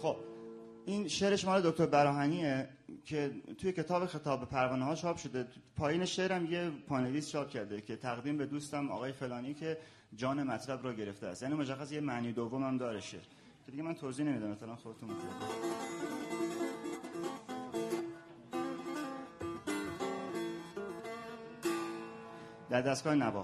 خب این شعرش مال دکتر براهنیه که توی کتاب خطاب پروانه ها چاپ شده. پایین شعرم یه پانویس چاپ کرده که تقدیم به دوستم آقای فلانی که جان مطلب رو گرفته است. یعنی مشخص یه معنی دوم هم داره شعر که دیگه من توضیح نمیدم، مثلا خودتون می‌دونید. در دستگاه نوا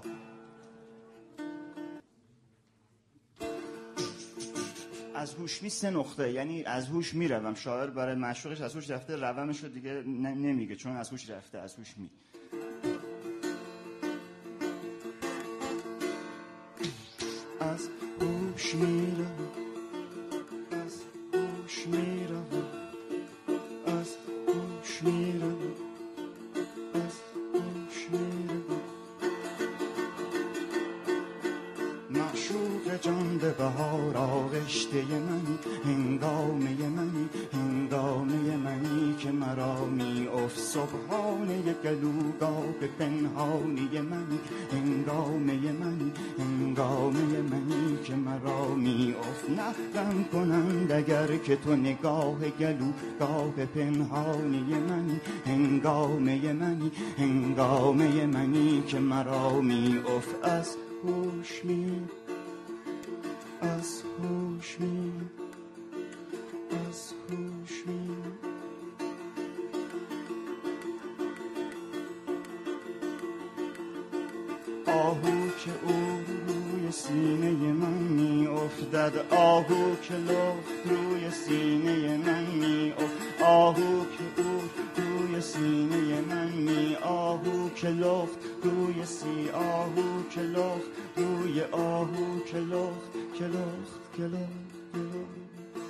از هوش می 3 نقطه، یعنی از هوش میروم. شاعر برای معشوقش از هوش رفته، رومش رو دیگه نمیگه چون از هوش رفته، از هوش می. از هوش میروم، از هوش میروم، از هوش میروم، از هوش میروم. معشوق جان به بهار آغشته منی، هنگامه منی، هنگامه منی که مرا می اف صبحانه گلوگاه پنهانی منی، هنگامه منی، هنگامه منی که مرا می اف نخرم کنند اگر که تو نگاه گلوگاه پنهانی منی، هنگامه منی، هنگامه منی که مرا می اف. از هوش می، از هوش می، از هوش می. آهو که او روی سینه من می افتد، آهو که لخت روی سینه من می افتد، آهو که او روی سینه من می، آهو که لخت روی سی، آهو که لخت روی، آهو که لخت، که لخت، که لخت، که لخت.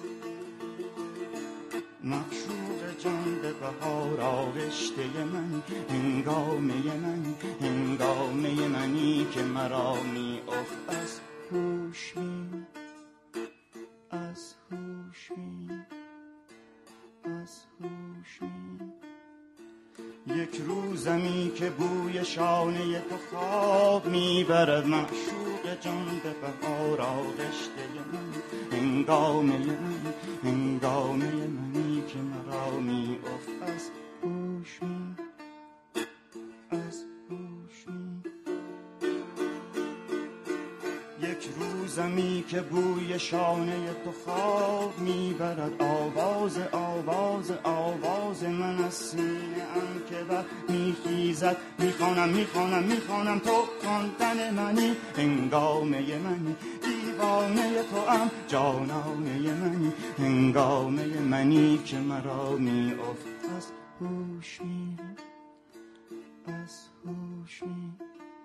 معشوق جان به بهار آغشته من، هنگامه من، هنگامه منی که مرا می اف. از هوش می، از هوش می، از هوش می. یک روزمی که بوی شانه تو خواب میبرد، معشوق جان به بهار آغشته من، هنگامه من، هنگامه منی که مرا می اف. از هوش می، از هوش می. یک روزمی که بوی شانه تو خواب میبرد، آواز آواز آواز من از سینه ام که وقت میخیزد، میخوانم میخوانم میخوانم تو خواندن منی، هنگامه منی، دیوانه تو ام جانانه منی، هنگامه منی که مرا می اف. از هوش می، از هوش می.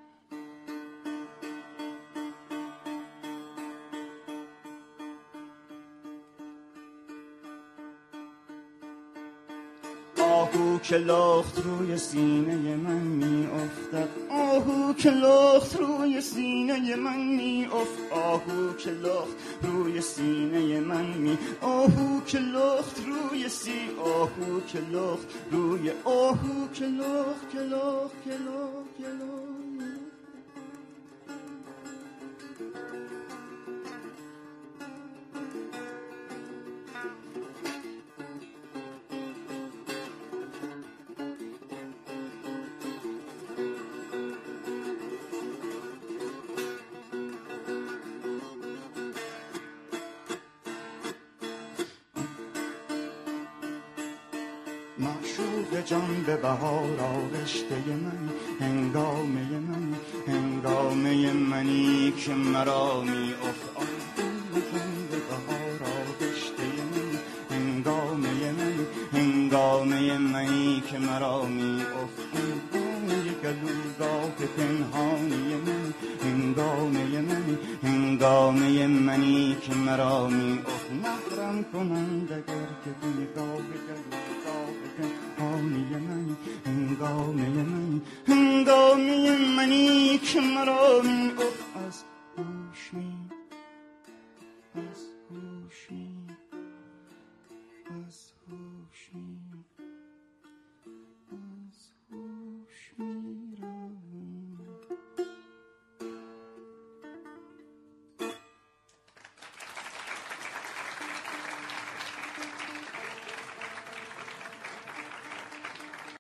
آهو که لخت روی سینه من می افتد، آهو که لخت روی سینه من می اف، آهو که لخت روی سینه من می، آهو که لخت روی سی، آهو که لخت روی، آهو که لخت، که لخت، که لخت، که لخت. معشوق جان به بهار آغشته من، هنگامه من، هنگامه منی که مرا می اف. جان به بهار آغشته من، هنگامه من، هنگامه منی که مرا می اف. هنگامه گلوگاه پنهانی من، هنگامه من، هنگامه منی که مرا می اف. نخرم کنند اگر که تو نگاه گلوگاه پنهانی من، هنگامه من، هنگامه منی که مرا می اف.